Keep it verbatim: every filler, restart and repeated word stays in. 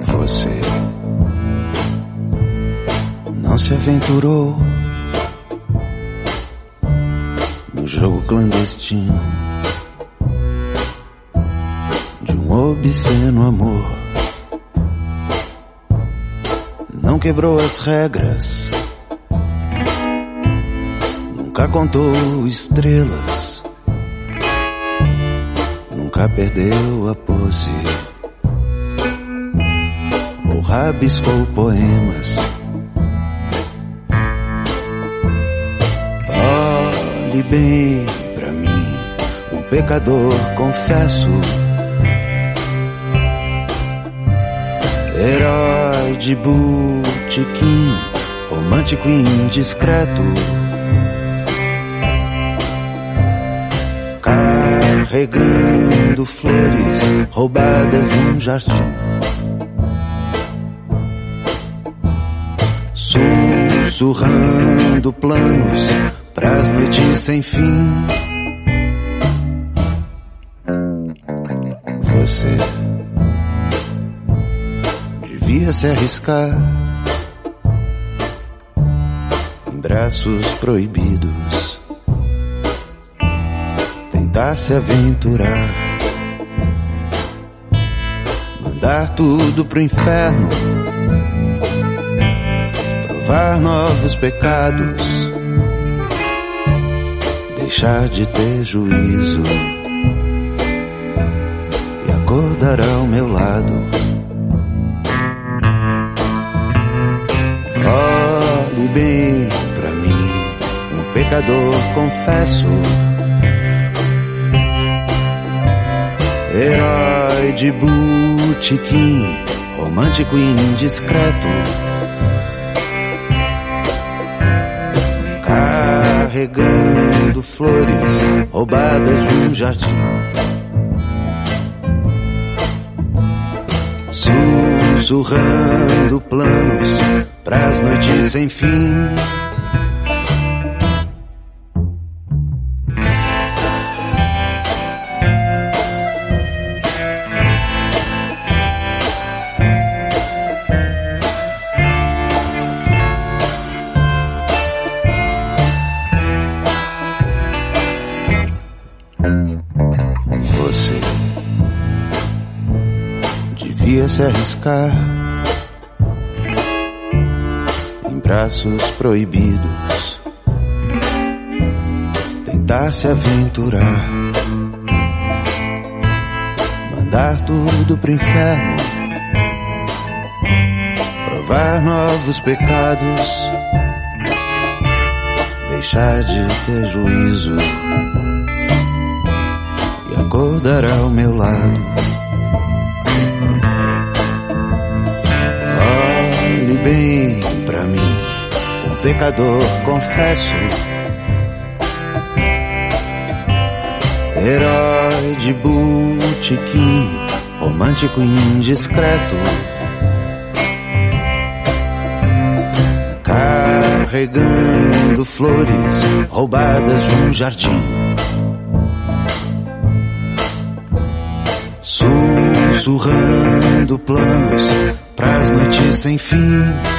Você não se aventurou no jogo clandestino de um obsceno amor. Não quebrou as regras, nunca contou estrelas, nunca perdeu a pose ou rabiscou poemas. Olhe bem pra mim, um pecador confesso, herói de botequim, romântico e indiscreto, carregando flores roubadas de um jardim, sussurrando planos pras noites sem fim. Você devia se arriscar em braços proibidos, tentar se aventurar, mandar tudo pro inferno, provar novos pecados, deixar de ter juízo e acordar ao meu lado. Olhe bem pra mim, um pecador confesso, herói de botequim, romântico e indiscreto, carregando flores roubadas de um jardim, sussurrando planos pras noites sem fim. Você devia se arriscar em braços proibidos, tentar se aventurar, mandar tudo pro inferno, provar novos pecados, deixar de ter juízo e acordar ao meu lado. Olhe bem pra mim, um pecador confesso, herói de botequim, romântico e indiscreto, carregando flores roubadas de um jardim, sussurrando planos pras noites sem fim.